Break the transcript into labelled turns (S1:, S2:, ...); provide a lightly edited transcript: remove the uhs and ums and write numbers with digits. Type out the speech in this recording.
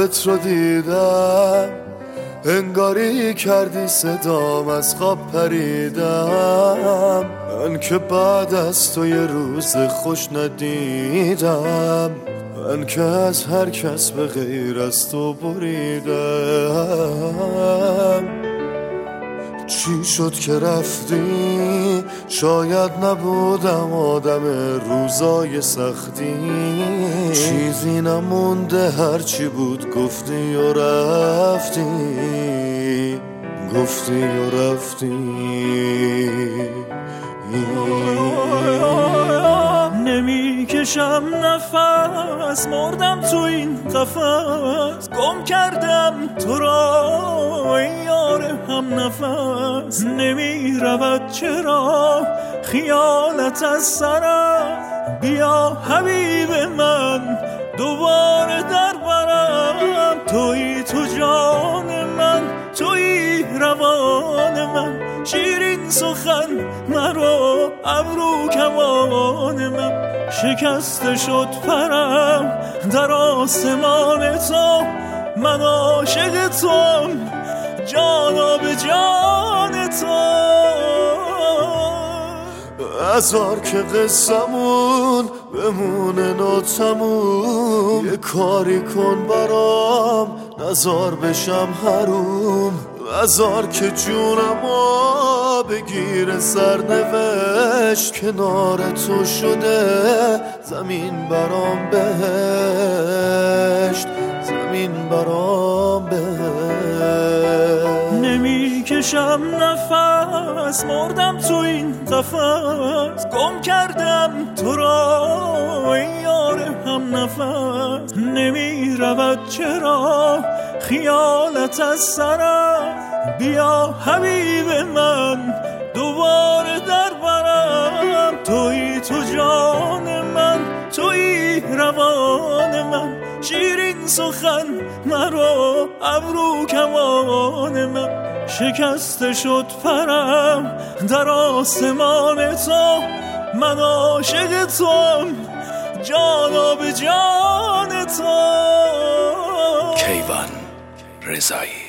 S1: خوابت رو دیدم، انگاری کردی صدام از خواب پریدم. من که بعد از تو یه روز خوش ندیدم، من که از هر کس به غیر از تو بریدم. چی شد که رفتی؟ شاید نبودم آدم روزای سختی، چیزی نمونده هرچی بود گفتی و رفتی، گفتی و رفتی.
S2: نمیکشم نفس، مردم تو این قفس، گم کردم تو را ای یار هم نفس. نمیرود چرا خیالت از سرم، بیا حبیب من دوباره در برم. تویی تو جان من، تویی روان من، شیرین سخن مرا ابرو کمان من. شکسته شد پرم در آسمان تو، من عاشق توام جانا به جان تو.
S1: هزار که قصمون بمونه ناتموم، یه کاری کن برام نزار بشم حروم. هزار که جونمو بگیر سرنوشت، کنار تو شده زمین برام بهشت، زمین برام بهشت.
S2: نمیکشم نفس، مردم تو این قفس، گم کردم تو را ای یار هم نفس. نمیرود چرا خیالت از سرم، بیا حبیب من دوباره در برم. تویی تو جان من، تویی روان من، شیرین سخن مرا ابرو کمان من. شکسته شد پرم در آسمان تو، من عاشق توام جانا به جان تو.
S3: کیوان رضایی.